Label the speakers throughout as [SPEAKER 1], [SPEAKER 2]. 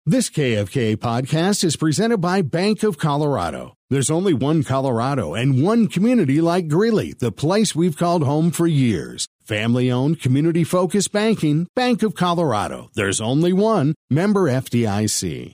[SPEAKER 1] This KFK podcast is presented by Bank of Colorado. There's only one Colorado and one community like Greeley, the place we've called home for years. Family-owned, community-focused banking, Bank of Colorado. There's only one. Member FDIC.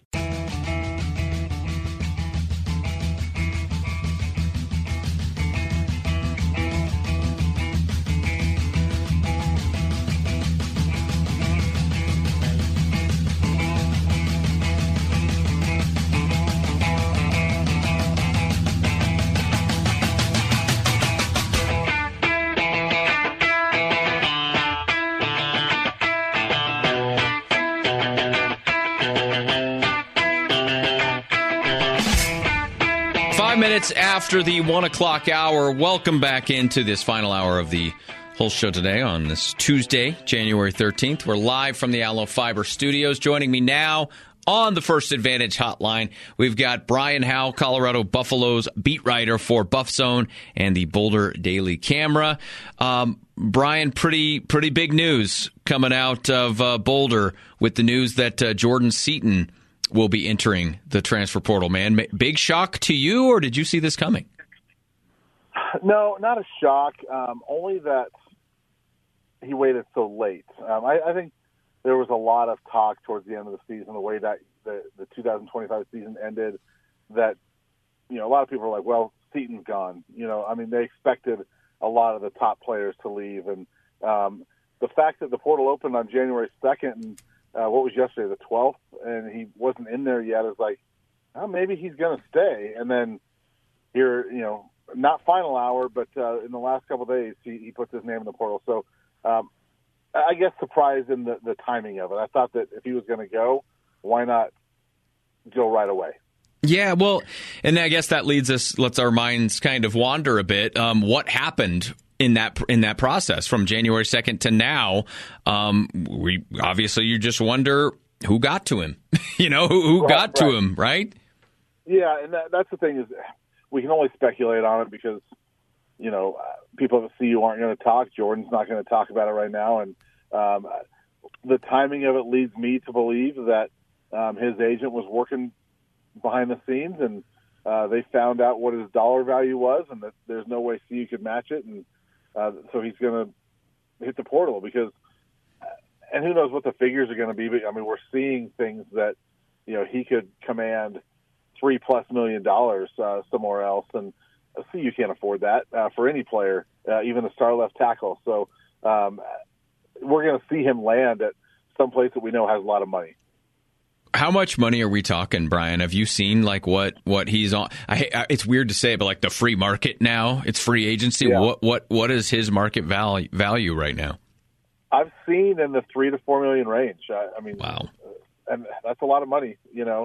[SPEAKER 2] Minutes after the 1 o'clock hour, welcome back into this final hour of the whole show today on this Tuesday, January 13th. We're live from the Allo Fiber Studios. Joining me now on the First Advantage Hotline, we've got Brian Howell, Colorado Buffaloes beat writer for Buff Zone and the Boulder Daily Camera. Brian, pretty big news coming out of Boulder with the news that Jordan Seaton will be entering the transfer portal, man. Big shock to you, or did you see this coming?
[SPEAKER 3] No, not a shock. Only that he waited so late. I think there was a lot of talk towards the end of the season, the way that the 2025 season ended, that, a lot of people were like, well, Seaton's gone. They expected a lot of the top players to leave. And the fact that the portal opened on January 2nd and what was yesterday, the 12th, and he wasn't in there yet, is like, oh, maybe he's going to stay. And then here, not final hour, but in the last couple of days, he puts his name in the portal. So I guess surprised in the timing of it. I thought that if he was going to go, why not go right away?
[SPEAKER 2] Yeah, well, and I guess that lets our minds kind of wander a bit. What happened in that process from January 2nd to now? You just wonder who got to him, who got to him, right?
[SPEAKER 3] Yeah. And that's the thing, is we can only speculate on it because, people at the CU aren't going to talk. Jordan's not going to talk about it right now. And the timing of it leads me to believe that his agent was working behind the scenes and they found out what his dollar value was and that there's no way CU could match it. And so he's going to hit the portal because, and who knows what the figures are going to be. But we're seeing things that, he could command $3+ million somewhere else. And CU can't afford that for any player, even a star left tackle. So we're going to see him land at some place that we know has a lot of money.
[SPEAKER 2] How much money are we talking, Brian? Have you seen what he's on? It's weird to say, but like the free market now, it's free agency. Yeah. What is his market value right now?
[SPEAKER 3] I've seen in the $3 to $4 million range.
[SPEAKER 2] Wow,
[SPEAKER 3] and that's a lot of money.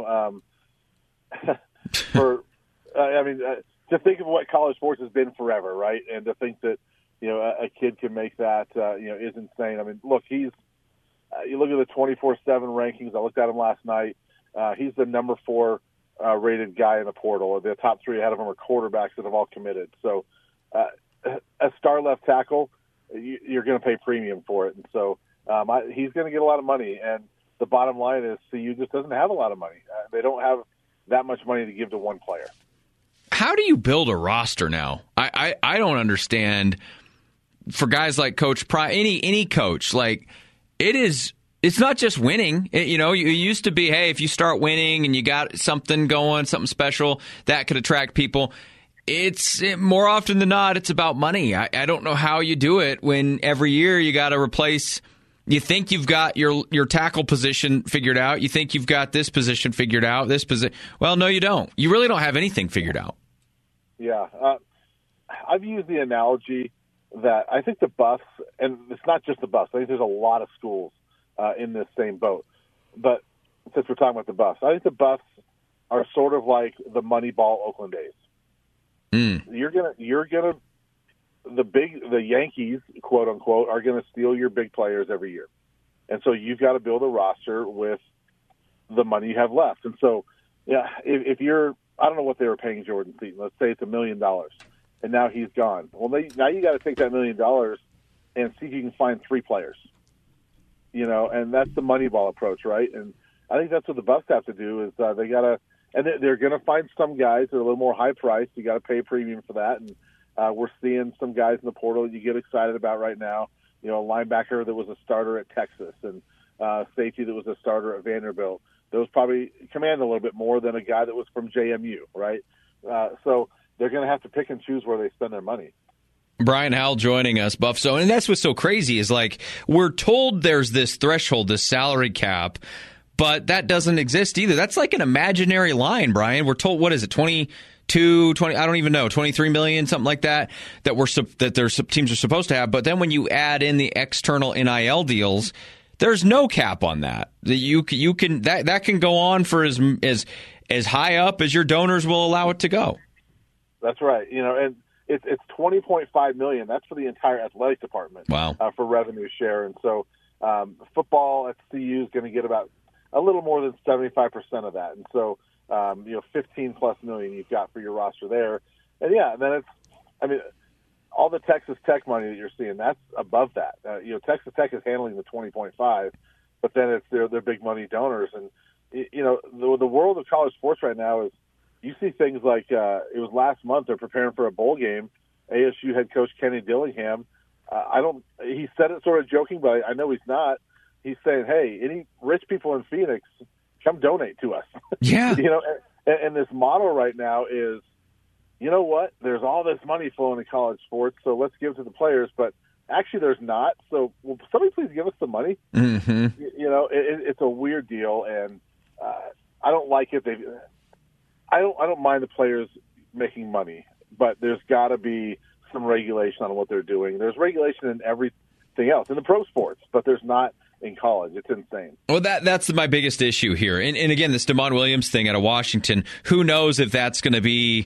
[SPEAKER 3] To think of what college sports has been forever, right? And to think that a kid can make that is insane. Look, he's. You look at the 24/7 rankings. I looked at him last night. He's the number 4 rated guy in the portal. The top 3 ahead of him are quarterbacks that have all committed. So a star left tackle, you're going to pay premium for it. And so he's going to get a lot of money. And the bottom line is CU just doesn't have a lot of money. They don't have that much money to give to one player.
[SPEAKER 2] How do you build a roster now? I don't understand. For guys like Coach Prime, any coach, like, it's not just winning. It used to be, hey, if you start winning and you got something going, something special, that could attract people. It's more often than not, it's about money. I don't know how you do it when every year you got to replace. You think you've got your tackle position figured out. You think you've got this position figured out. Well, no, you don't. You really don't have anything figured out.
[SPEAKER 3] Yeah. I've used the analogy that I think the Buffs, and it's not just the Buffs, I think there's a lot of schools in this same boat. But since we're talking about the Buffs, I think the Buffs are sort of like the Moneyball Oakland A's. The Yankees, quote unquote, are gonna steal your big players every year, and so you've got to build a roster with the money you have left. And so, yeah, if you're, I don't know what they were paying Jordan Seaton. Let's say it's $1 million. And now he's gone. Well, now you got to take that $1 million and see if you can find 3 players. And that's the Moneyball approach, right? And I think that's what the Buffs have to do is they got to, and they're going to find some guys that are a little more high priced. You got to pay a premium for that. And we're seeing some guys in the portal that you get excited about right now. A linebacker that was a starter at Texas and safety that was a starter at Vanderbilt. Those probably command a little bit more than a guy that was from JMU, right? So they're going to have to pick and choose where they spend their money.
[SPEAKER 2] Brian Howell joining us, Buff Zone. And that's what's so crazy is we're told there's this threshold, this salary cap, but that doesn't exist either. That's like an imaginary line, Brian. We're told, what is it, 22, 20, I don't even know, 23 million, something like that that teams are supposed to have. But then when you add in the external NIL deals, there's no cap on that. You can that can go on for as high up as your donors will allow it to go. That's
[SPEAKER 3] right. And it's $20.5 million. That's for the entire athletic department.
[SPEAKER 2] Wow.
[SPEAKER 3] For revenue share. And so football at CU is going to get about a little more than 75% of that. And so 15+ million you've got for your roster there. And then all the Texas Tech money that you're seeing, that's above that. Texas Tech is handling the 20.5, but then it's their big money donors. And the world of college sports right now is, you see things like it was last month they're preparing for a bowl game. ASU head coach Kenny Dillingham, he said it sort of joking, but I know he's not. He's saying, hey, any rich people in Phoenix, come donate to us.
[SPEAKER 2] Yeah.
[SPEAKER 3] And this model right now is, you know what? There's all this money flowing in college sports, so let's give it to the players. But actually, there's not. So will somebody please give us some money?
[SPEAKER 2] Mm-hmm.
[SPEAKER 3] It's a weird deal, and I don't like it. I don't mind the players making money, but there's got to be some regulation on what they're doing. There's regulation in everything else, in the pro sports, but there's not in college. It's insane.
[SPEAKER 2] Well, that's my biggest issue here. And again, this Damon Williams thing out of Washington, who knows if that's going to be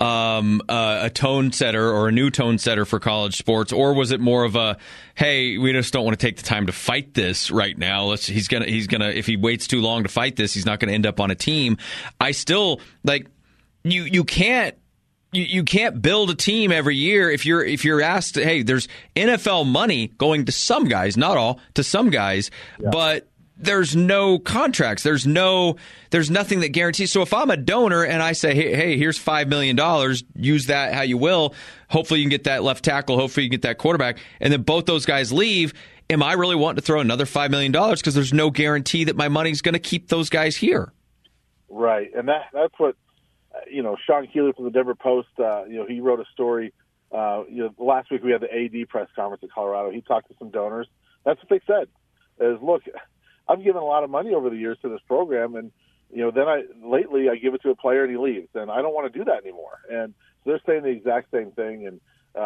[SPEAKER 2] a tone setter or a new tone setter for college sports, or was it more of a, hey, we just don't want to take the time to fight this right now. He's gonna if he waits too long to fight this, he's not going to end up on a team. I still you can't. You can't build a team every year if you're asked, hey, there's NFL money going to some guys, not all, to some guys, but there's no contracts. There's nothing that guarantees. So if I'm a donor and I say, hey, here's $5 million, use that how you will. Hopefully you can get that left tackle. Hopefully you can get that quarterback. And then both those guys leave. Am I really wanting to throw another $5 million because there's no guarantee that my money's going to keep those guys here?
[SPEAKER 3] Right. And that's what, Sean Keeley from the Denver Post, he wrote a story. Last week we had the AD press conference at Colorado. He talked to some donors. That's what they said. Is, look, I've given a lot of money over the years to this program, and then lately I give it to a player and he leaves, and I don't want to do that anymore. And so they're saying the exact same thing. And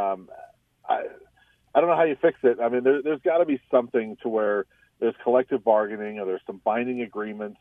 [SPEAKER 3] I don't know how you fix it. I mean, there's got to be something to where there's collective bargaining or there's some binding agreements.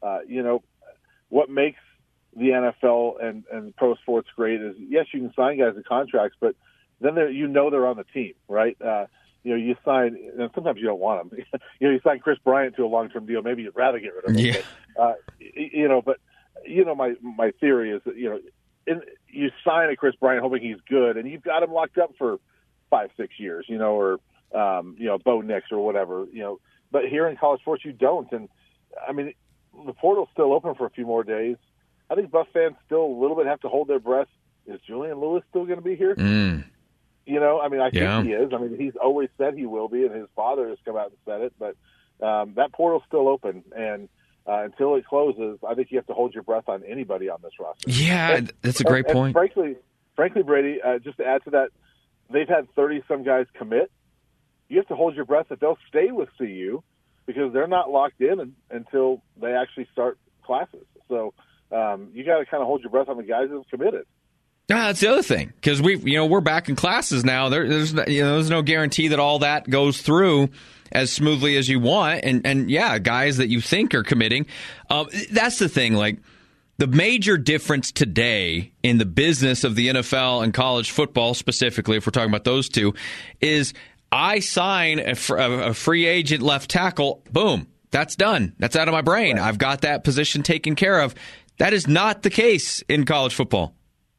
[SPEAKER 3] What makes the NFL and pro sports great is, yes, you can sign guys to contracts, but then they're on the team, right? You sign, and sometimes you don't want them. You sign Chris Bryant to a long-term deal. Maybe you'd rather get rid of him.
[SPEAKER 2] Yeah.
[SPEAKER 3] But my theory is that you sign a Chris Bryant hoping he's good, and you've got him locked up for 5-6 years, or Bo Nix or whatever, But here in college sports, you don't, and I mean, the portal's still open for a few more days. I think Buff fans still a little bit have to hold their breath. Is Julian Lewis still going to be here?
[SPEAKER 2] Mm.
[SPEAKER 3] I think he is. I mean, he's always said he will be, and his father has come out and said it. But that portal's still open, and until it closes, I think you have to hold your breath on anybody on this roster.
[SPEAKER 2] Yeah, that's a great point.
[SPEAKER 3] And frankly, Brady, just to add to that, they've had 30-some guys commit. You have to hold your breath that they'll stay with CU because they're not locked in until they actually start classes. So you got to kind of hold your breath on the guys that have committed.
[SPEAKER 2] That's the other thing, because we're back in classes now. There's no guarantee that all that goes through as smoothly as you want, and guys that you think are committing. That's the thing. Like, the major difference today in the business of the NFL and college football, specifically, if we're talking about those two, is I sign a free agent left tackle. Boom, that's done. That's out of my brain. Right. I've got that position taken care of. That is not the case in college football.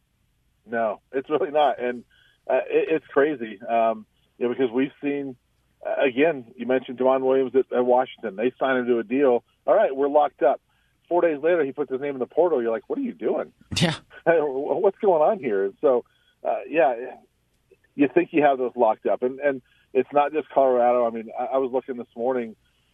[SPEAKER 3] No, it's really not, and it's crazy. Because we've seen again, you mentioned Damon Williams at Washington. They signed him to a deal. All right, we're locked up. 4 days later, he puts his name in the portal. You're like, what are you doing?
[SPEAKER 2] Yeah.
[SPEAKER 3] What's going on here? And so, you think you have those locked up. And it's not just Colorado. I mean, I was looking this morning,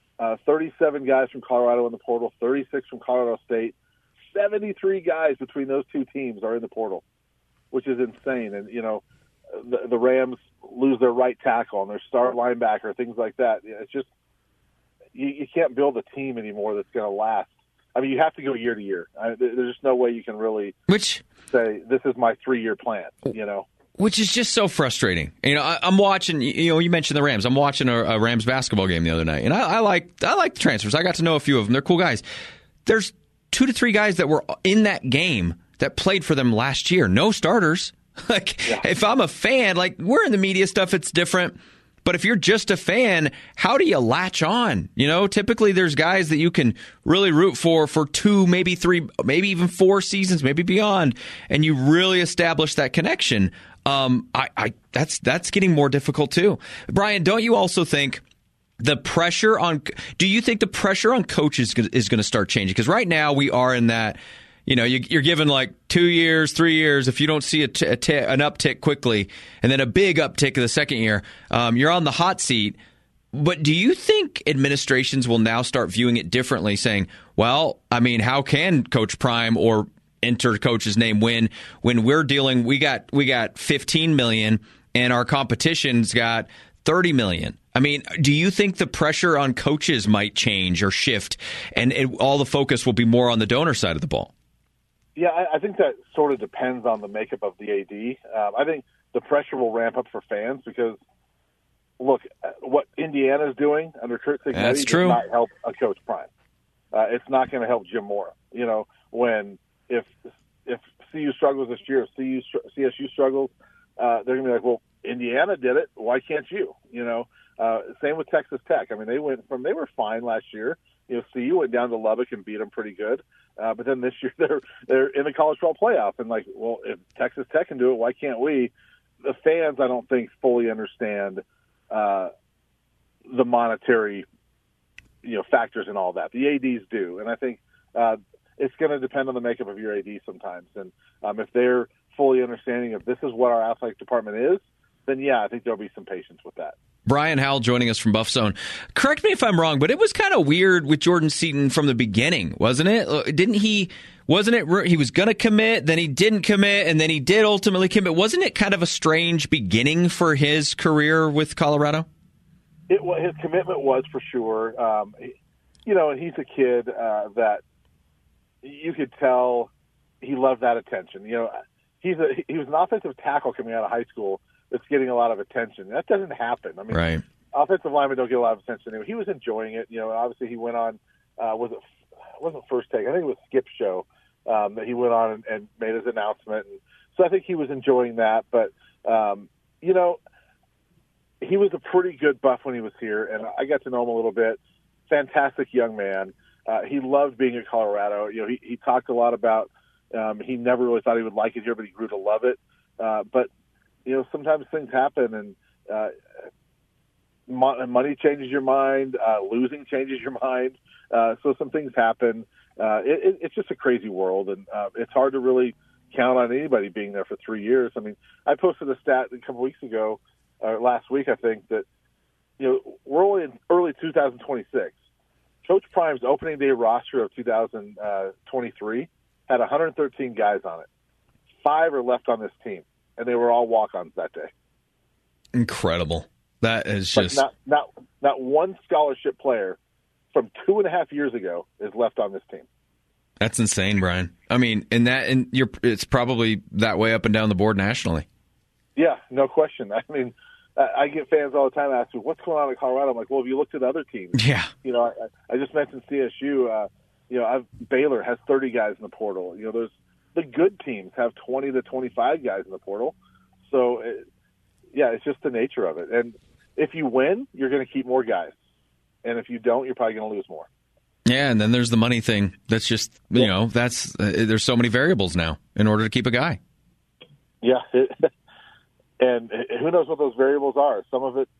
[SPEAKER 3] 37 guys from Colorado in the portal, 36 from Colorado State. 73 guys between those two teams are in the portal, which is insane. And, the Rams lose their right tackle and their star linebacker, things like that. It's just you can't build a team anymore that's going to last. I mean, you have to go year to year. There's just no way you can really say, this is my 3-year plan,
[SPEAKER 2] Which is just so frustrating. I'm watching, you mentioned the Rams. I'm watching a Rams basketball game the other night, and I like the transfers. I got to know a few of them. They're cool guys. There's 2 to 3 guys that were in that game that played for them last year. No starters. If I'm a fan, we're in the media stuff, it's different. But if you're just a fan, how do you latch on? Typically there's guys that you can really root for 2, maybe 3, maybe even 4 seasons, maybe beyond, and you really establish that connection. That's getting more difficult too. Brian, don't you also think do you think the pressure on coaches is going to start changing? Because right now we are in that, you're given 2 years, 3 years. If you don't see an uptick quickly and then a big uptick in the second year, you're on the hot seat. But do you think administrations will now start viewing it differently, saying, well, I mean, how can Coach Prime or enter coach's name when we're dealing, we got $15 million and our competition's got $30 million? I mean, do you think the pressure on coaches might change or shift and all the focus will be more on the donor side of the ball?
[SPEAKER 3] Yeah, I think that sort of depends on the makeup of the AD. I think the pressure will ramp up for fans because, look, what Indiana's doing under Curt Cignetti does not help a Coach Prime. It's not going to help Jim Mora. If CU struggles this year, if CSU struggles, they're going to be like, well, Indiana did it. Why can't you? Same with Texas Tech. I mean, they were fine last year. CU went down to Lubbock and beat them pretty good. But then this year they're in the college football playoff. And well, if Texas Tech can do it, why can't we? The fans, I don't think, fully understand the monetary, factors and all that. The ADs do. And I think it's going to depend on the makeup of your AD sometimes. And if they're fully understanding of this is what our athletic department is, then yeah, I think there'll be some patience with that.
[SPEAKER 2] Brian Howell joining us from Buff Zone. Correct me if I'm wrong, but it was kind of weird with Jordan Seaton from the beginning, wasn't it? He was going to commit, then he didn't commit, and then he did ultimately commit. Wasn't it kind of a strange beginning for his career with Colorado?
[SPEAKER 3] His commitment was for sure. And he's a kid that you could tell he loved that attention. He was an offensive tackle coming out of high school that's getting a lot of attention. That doesn't happen. I mean,
[SPEAKER 2] right.
[SPEAKER 3] Offensive linemen don't get a lot of attention anyway. He was enjoying it. Obviously he went on, it wasn't First Take. I think it was Skip's show that he went on and made his announcement. And so I think he was enjoying that. But, he was a pretty good Buff when he was here, and I got to know him a little bit. Fantastic young man. He loved being at Colorado. He talked a lot about he never really thought he would like it here, but he grew to love it. But sometimes things happen, and money changes your mind. Losing changes your mind. So some things happen. It's just a crazy world, and it's hard to really count on anybody being there for 3 years. I mean, I posted a stat a couple weeks ago, or last week, I think, that we're only in early 2026. Coach Prime's opening day roster of 2023 had 113 guys on it. 5 are left on this team, and they were all walk-ons that day.
[SPEAKER 2] Incredible. That is just
[SPEAKER 3] not one scholarship player from 2.5 years ago is left on this team.
[SPEAKER 2] That's insane, Brian. I mean, it's probably that way up and down the board nationally. Yeah,
[SPEAKER 3] no question. I mean, I get fans all the time asking, what's going on in Colorado? I'm like, well, have you looked at other teams?
[SPEAKER 2] Yeah.
[SPEAKER 3] I just mentioned CSU. Baylor has 30 guys in the portal. There's the good teams have 20 to 25 guys in the portal. So, it's just the nature of it. And if you win, you're going to keep more guys. And if you don't, you're probably going to lose more.
[SPEAKER 2] Yeah, and then there's the money thing. That's just, there's so many variables now in order to keep a guy.
[SPEAKER 3] Yeah. And who knows what those variables are? Some of it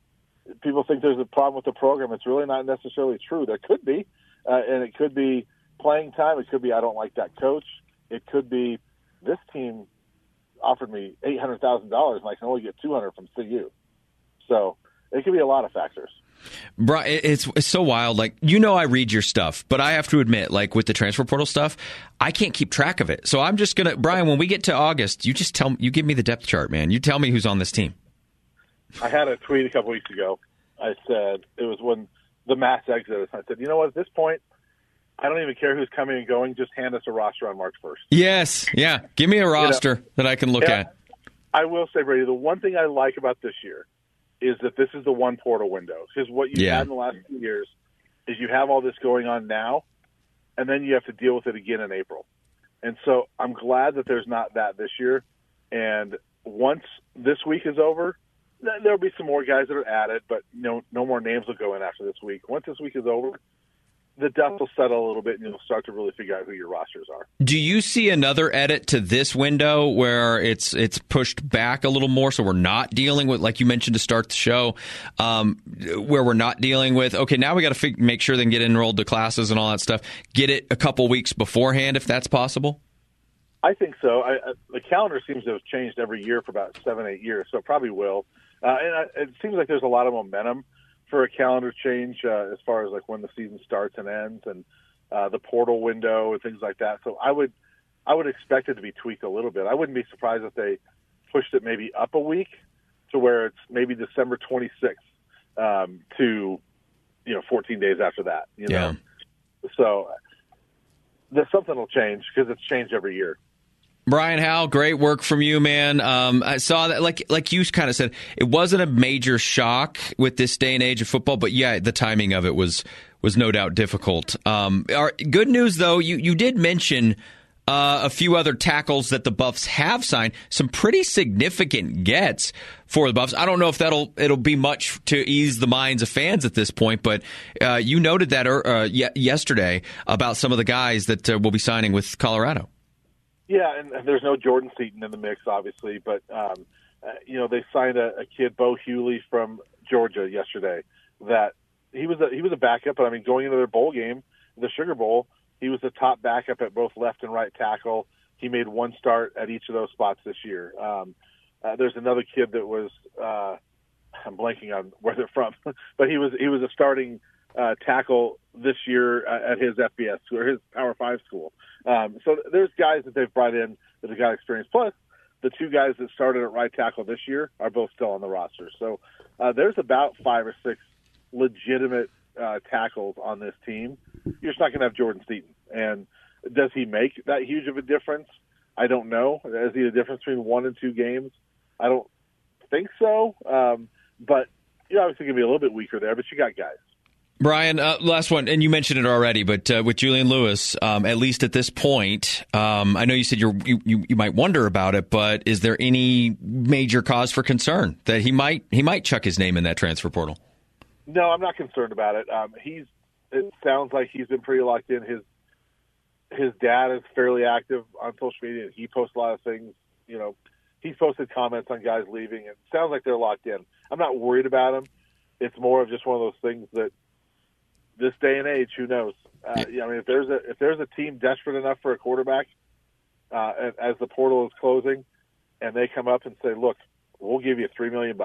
[SPEAKER 3] people think there's a problem with the program. It's really not necessarily true. There could be, and it could be playing time. It could be I don't like that coach. It could be this team offered me $800,000 and I can only get $200 from CU. So it could be a lot of factors.
[SPEAKER 2] Brian, it's so wild. Like, I read your stuff, but I have to admit, like with the transfer portal stuff, I can't keep track of it. So I'm just going to, Brian, when we get to August, you give me the depth chart, man. You tell me who's on this team.
[SPEAKER 3] I had a tweet a couple weeks ago. I said, it was when the mass exodus. I said, you know what, at this point, I don't even care who's coming and going. Just hand us a roster on March 1st.
[SPEAKER 2] Yes. Yeah. Give me a roster that I can look at.
[SPEAKER 3] I will say, Brady, the one thing I like about this year is that this is the one portal window. Because what you've had in the last 2 years is you have all this going on now, and then you have to deal with it again in April. And so I'm glad that there's not that this year. And once this week is over, there'll be some more guys that are added, but no more names will go in after this week. Once this week is over, the dust will settle a little bit, and you'll start to really figure out who your rosters are.
[SPEAKER 2] Do you see another edit to this window where it's pushed back a little more, so we're not dealing with, like you mentioned to start the show, where we're not dealing with, okay, now we got to make sure they can get enrolled to classes and all that stuff, get it a couple weeks beforehand if that's possible?
[SPEAKER 3] I think so. The calendar seems to have changed every year for about 7-8 years, so it probably will. And it seems like there's a lot of momentum for a calendar change as far as like when the season starts and ends, and the portal window and things like that. So I would expect it to be tweaked a little bit. I wouldn't be surprised if they pushed it maybe up a week to where it's maybe December 26th to 14 days after that. You know? So there's something will change because it's changed every year.
[SPEAKER 2] Brian Howell, great work from you, man. I saw that, like you kind of said, it wasn't a major shock with this day and age of football, but yeah, the timing of it was no doubt difficult. Good news, though, you did mention a few other tackles that the Buffs have signed, some pretty significant gets for the Buffs. I don't know if it'll be much to ease the minds of fans at this point, but you noted that yesterday about some of the guys that will be signing with Colorado.
[SPEAKER 3] Yeah, and there's no Jordan Seaton in the mix, obviously, but they signed a kid, Bo Hewley from Georgia, yesterday. That he was a backup, but I mean, going into their bowl game, the Sugar Bowl, he was the top backup at both left and right tackle. He made one start at each of those spots this year. There's another kid that was I'm blanking on where they're from, but he was a starting tackle this year at his FBS or his Power 5 school. So there's guys that they've brought in that have got experience. Plus, the two guys that started at right tackle this year are both still on the roster. So there's about 5 or 6 legitimate tackles on this team. You're just not going to have Jordan Seaton. And does he make that huge of a difference? I don't know. Is he the difference between 1 and 2 games? I don't think so. But you're obviously going to be a little bit weaker there, but you got guys.
[SPEAKER 2] Brian, last one, and you mentioned it already, but with Julian Lewis, at least at this point, I know you said you might wonder about it, but is there any major cause for concern that he might chuck his name in that transfer portal?
[SPEAKER 3] No, I'm not concerned about it. It sounds like he's been pretty locked in. His dad is fairly active on social media. He posts a lot of things. He's posted comments on guys leaving. It sounds like they're locked in. I'm not worried about him. It's more of just one of those things that this day and age, who knows? If there's a team desperate enough for a quarterback as the portal is closing, and they come up and say, "Look, we'll give you $3 million,"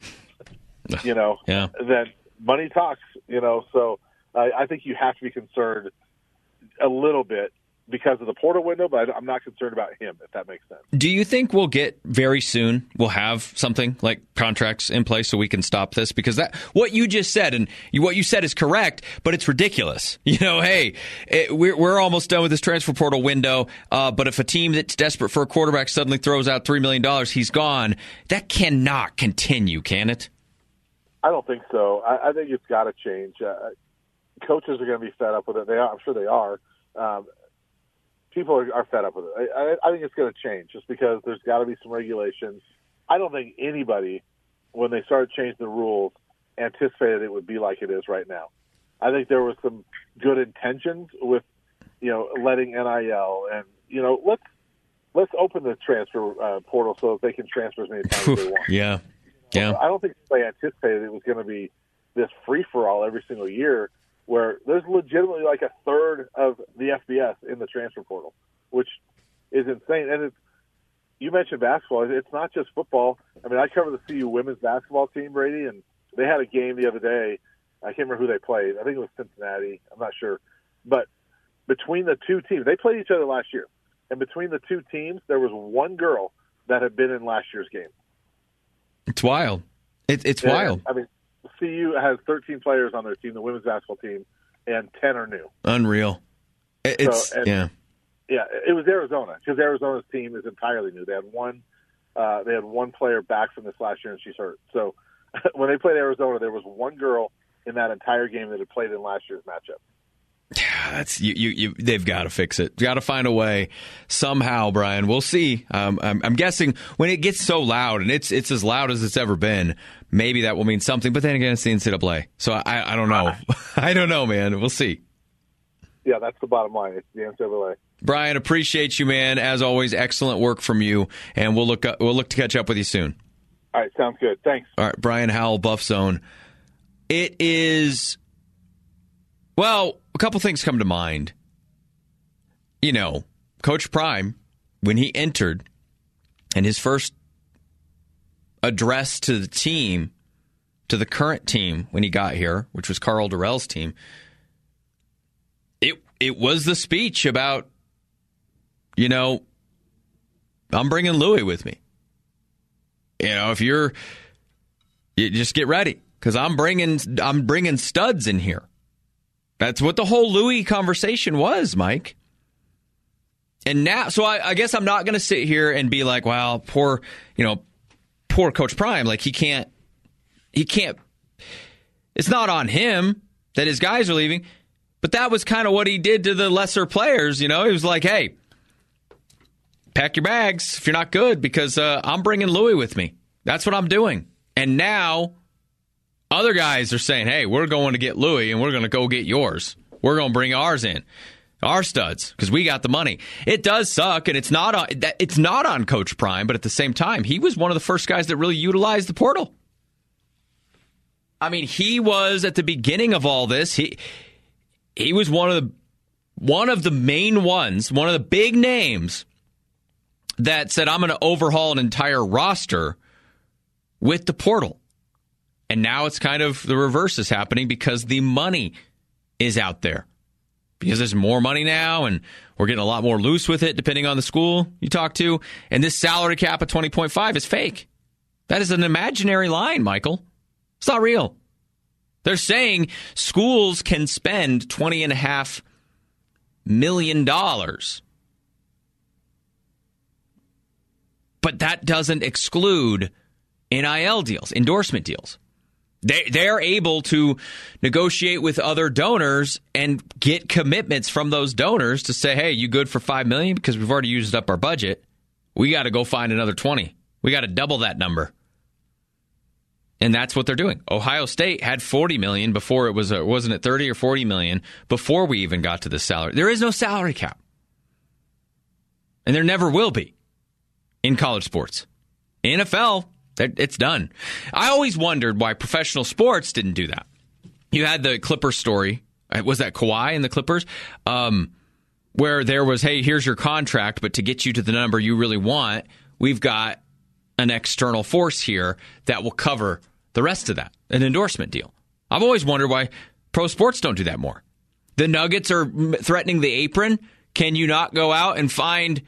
[SPEAKER 3] then money talks. So I think you have to be concerned a little bit because of the portal window, but I'm not concerned about him, if that makes sense.
[SPEAKER 2] Do you think we'll get very soon, we'll have something like contracts in place so we can stop this? Because that what you just said, and what you said is correct, but it's ridiculous. We're almost done with this transfer portal window, but if a team that's desperate for a quarterback suddenly throws out $3 million, he's gone. That cannot continue, can it?
[SPEAKER 3] I don't think so. I think it's got to change. Coaches are going to be fed up with it. They are. I'm sure they are. People are fed up with it. I think it's going to change just because there's got to be some regulations. I don't think anybody, when they started changing the rules, anticipated it would be like it is right now. I think there was some good intentions with, letting NIL and, let's open the transfer portal so that they can transfer as many times as they want.
[SPEAKER 2] Yeah. Yeah.
[SPEAKER 3] I don't think they anticipated it was going to be this free-for-all every single year where there's legitimately like a third of the FBS in the transfer portal, which is insane. And you mentioned basketball. It's not just football. I mean, I cover the CU women's basketball team, Brady, and they had a game the other day. I can't remember who they played. I think it was Cincinnati. I'm not sure. But between the two teams, they played each other last year. And between the two teams, there was one girl that had been in last year's game.
[SPEAKER 2] It's wild. It's wild.
[SPEAKER 3] I mean, CU has 13 players on their team, the women's basketball team, and 10 are new.
[SPEAKER 2] Unreal. Yeah,
[SPEAKER 3] it was Arizona because Arizona's team is entirely new. They had one player back from this last year, and she's hurt. So when they played Arizona, there was one girl in that entire game that had played in last year's matchup.
[SPEAKER 2] That's they've got to fix it. Got to find a way somehow, Brian. We'll see. I'm guessing when it gets so loud, and it's as loud as it's ever been, maybe that will mean something. But then again, it's the NCAA, so I don't know. I don't know, man. We'll see.
[SPEAKER 3] Yeah, that's the bottom line. It's the NCAA.
[SPEAKER 2] Brian, appreciate you, man. As always, excellent work from you, and we'll look to catch up with you soon.
[SPEAKER 3] All right, sounds good. Thanks.
[SPEAKER 2] All right, Brian Howell, Buff Zone. It is. Well, a couple things come to mind. You know, Coach Prime, when he entered, and his first address to the team, to the current team when he got here, which was Karl Dorrell's team, it was the speech about, you know, I'm bringing Louis with me. You know, if you just get ready because I'm bringing studs in here. That's what the whole Louis conversation was, Mike. And now, so I guess I'm not going to sit here and be like, well, poor Coach Prime. Like he can't. It's not on him that his guys are leaving, but that was kind of what he did to the lesser players. You know, he was like, hey, pack your bags if you're not good because I'm bringing Louis with me. That's what I'm doing. And now other guys are saying, hey, we're going to get Louis and we're going to go get yours. We're going to bring ours in, our studs, because we got the money. It does suck, and it's not on Coach Prime, but at the same time, he was one of the first guys that really utilized the portal. I mean, he was at the beginning of all this. He was one of the main ones, one of the big names that said, I'm going to overhaul an entire roster with the portal. And now it's kind of the reverse is happening because the money is out there. Because there's more money now, and we're getting a lot more loose with it, depending on the school you talk to. And this salary cap of 20.5 is fake. That is an imaginary line, Michael. It's not real. They're saying schools can spend $20.5 million. But that doesn't exclude NIL deals, endorsement deals. They're able to negotiate with other donors and get commitments from those donors to say, hey, you good for $5 million? Because we've already used up our budget. We got to go find another 20. We got to double that number. And that's what they're doing. Ohio State had $40 million before it was, wasn't it 30 or 40 million before we even got to the salary. There is no salary cap. And there never will be in college sports. NFL, it's done. I always wondered why professional sports didn't do that. You had the Clippers story. Was that Kawhi and the Clippers? Where there was, hey, here's your contract, but to get you to the number you really want, we've got an external force here that will cover the rest of that, an endorsement deal. I've always wondered why pro sports don't do that more. The Nuggets are threatening the apron. Can you not go out and find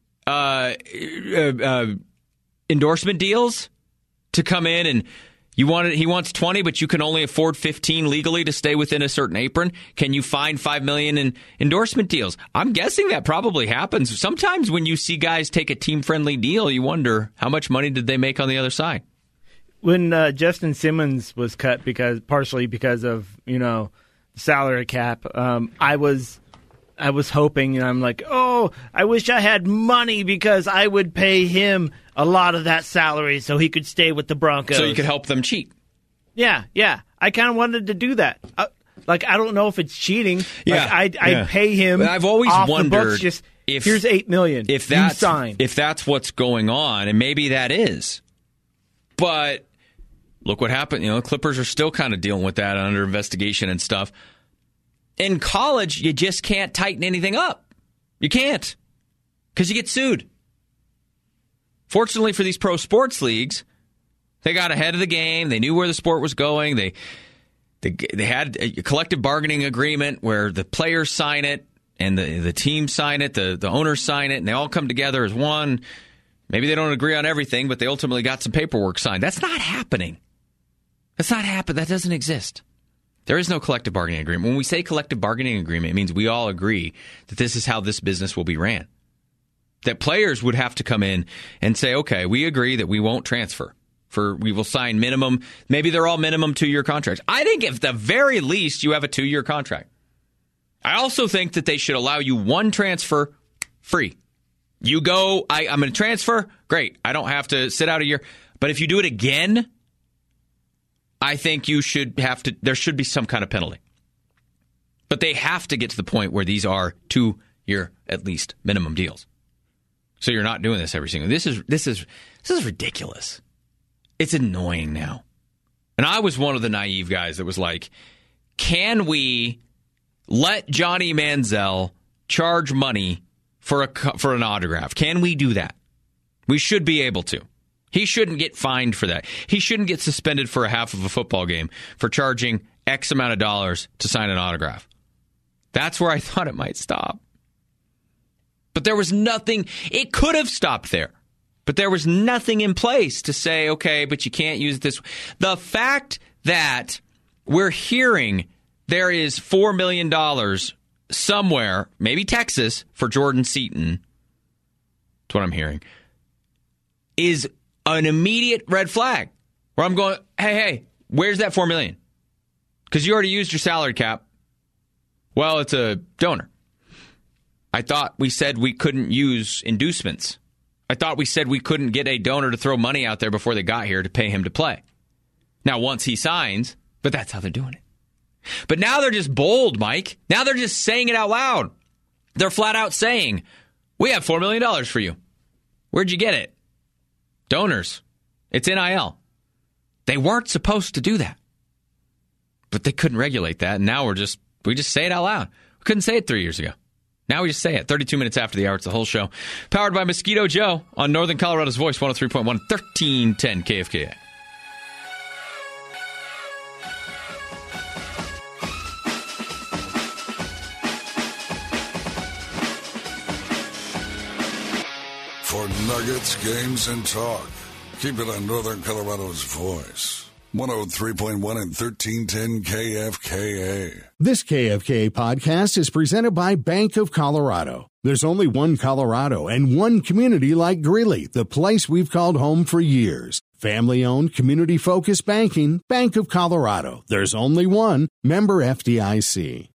[SPEAKER 2] endorsement deals to come in and he wants 20, but you can only afford 15 legally to stay within a certain apron? Can you find $5 million in endorsement deals? I'm guessing that probably happens. Sometimes when you see guys take a team-friendly deal, you wonder how much money did they make on the other side?
[SPEAKER 4] When Justin Simmons was cut partially because of, the salary cap, I was hoping, and I'm like, oh, I wish I had money because I would pay him a lot of that salary so he could stay with the Broncos.
[SPEAKER 2] So you could help them cheat.
[SPEAKER 4] Yeah. I kind of wanted to do that. I don't know if it's cheating.
[SPEAKER 2] Yeah,
[SPEAKER 4] I'd pay him.
[SPEAKER 2] But I've always
[SPEAKER 4] off
[SPEAKER 2] wondered
[SPEAKER 4] the books, just,
[SPEAKER 2] if
[SPEAKER 4] here's $8 million.
[SPEAKER 2] If that's what's going on, and maybe that is, but Look what happened. The Clippers are still kind of dealing with that under investigation and stuff. In college, you just can't tighten anything up. You can't, because you get sued. Fortunately for these pro sports leagues, they got ahead of the game. They knew where the sport was going. They had a collective bargaining agreement where the players sign it and the team sign it, the owners sign it, and they all come together as one. Maybe they don't agree on everything, but they ultimately got some paperwork signed. That's not happening. That's not happening. That doesn't exist. There is no collective bargaining agreement. When we say collective bargaining agreement, it means we all agree that this is how this business will be ran. That players would have to come in and say, okay, we agree that we won't transfer. We will sign minimum. Maybe they're all minimum 2-year contracts. I think at the very least you have a 2-year contract. I also think that they should allow you one transfer free. You go, I'm going to transfer. Great. I don't have to sit out a year. But if you do it again, I think there should be some kind of penalty. But they have to get to the point where these are 2-year at least minimum deals. So you're not doing this every single. This is ridiculous. It's annoying now. And I was one of the naive guys that was like, can we let Johnny Manziel charge money for an autograph? Can we do that? We should be able to. He shouldn't get fined for that. He shouldn't get suspended for a half of a football game for charging X amount of dollars to sign an autograph. That's where I thought it might stop. But there was nothing. It could have stopped there. But there was nothing in place to say, okay, but you can't use this. The fact that we're hearing there is $4 million somewhere, maybe Texas, for Jordan Seaton, that's what I'm hearing, is an immediate red flag where I'm going, hey, where's that $4 million? Because you already used your salary cap. Well, it's a donor. I thought we said we couldn't use inducements. I thought we said we couldn't get a donor to throw money out there before they got here to pay him to play. Now, once he signs, but that's how they're doing it. But now they're just bold, Mike. Now they're just saying it out loud. They're flat out saying, we have $4 million for you. Where'd you get it? Donors. It's NIL. They weren't supposed to do that. But they couldn't regulate that. And now we just say it out loud. We couldn't say it 3 years ago. Now we just say it. 32 minutes after the hour, it's the whole show. Powered by Mosquito Joe on Northern Colorado's Voice, 103.1, 1310 KFKA.
[SPEAKER 5] For nuggets, games, and talk, keep it on Northern Colorado's Voice. 103.1 and 1310 KFKA.
[SPEAKER 1] This KFKA podcast is presented by Bank of Colorado. There's only one Colorado and one community like Greeley, the place we've called home for years. Family-owned, community-focused banking, Bank of Colorado. There's only one. Member FDIC.